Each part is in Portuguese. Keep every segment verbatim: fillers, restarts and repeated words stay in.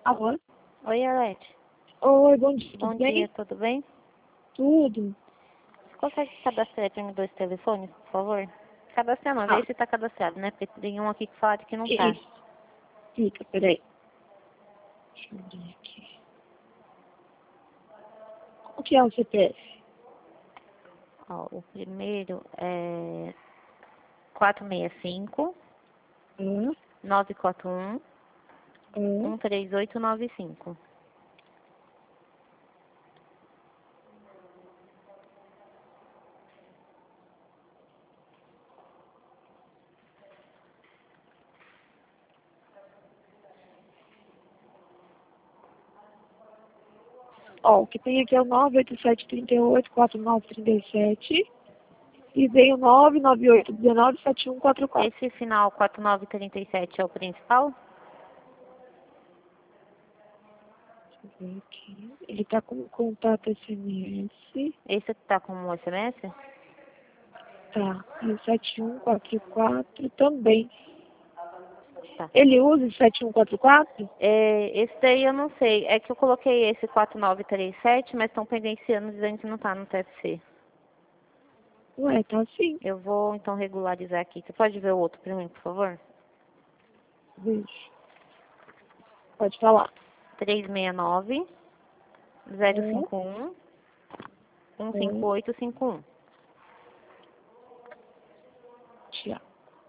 Alô? Oi, Arlete. Oi, bom dia, Bom tudo bem? dia, tudo bem? Tudo. Você consegue cadastrar para mim dois telefones, por favor? Cadastrar uma Ah, vez se está cadastrado, né? Porque tem um aqui que fala que não tá. isso. Fica, peraí. Deixa eu ver aqui. Qual que é o C P F? Ó, o primeiro é quatro seis cinco, Hã? nove quatro um, Hã? um três oito nove cinco. Ó, o que tem aqui é o nove oito sete, três oito, quatro nove três sete. E vem o nove nove oito um nove, sete um quatro quatro. Esse final quatro nove três sete é o principal? Deixa eu ver aqui. Ele tá com contato S M S. Esse que tá com o S M S? Tá. E o sete um quatro quatro também. Tá. Ele usa o sete um quatro quatro? É, esse daí eu não sei. É que eu coloquei esse quatro nove três sete, mas estão pendenciando dizendo que não tá no T F C. Ué, tá sim. Eu vou então regularizar aqui. Você pode ver o outro pra mim, por favor? Veja. Pode falar. três seis nove, zero Um, cinco um, um cinco um, oito cinco um. Tiago.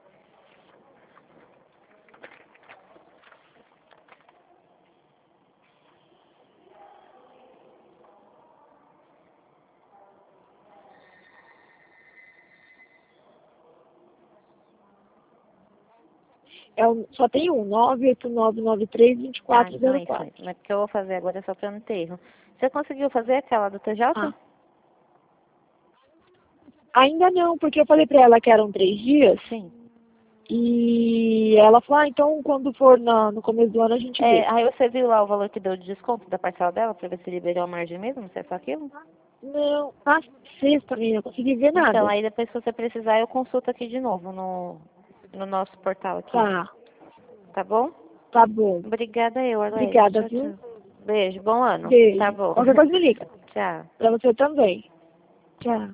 É o, só tem um, nove oito nove nove três, dois Tá, quatro então zero é isso quatro. mesmo. Mas o que eu vou fazer agora é só pra não ter erro. Você conseguiu fazer aquela do T J? Ah, ainda não, porque eu falei pra ela que eram três dias. Sim. E ela falou, ah, então quando for na, no começo do ano a gente É, vê. aí você viu lá o valor que deu de desconto da parcela dela pra ver se liberou a margem mesmo? Se é só aquilo? Não, na sexta, menina, não consegui ver Então, nada. aí depois se você precisar, eu consulto aqui de novo no, no nosso portal aqui. Tá, Tá bom? tá bom. Obrigada eu, Arlete. Obrigada, Tchau, viu? tchau. Beijo, bom ano. Tá Beijo. bom. Qualquer coisa me liga. Tchau. Pra você também. Tchau.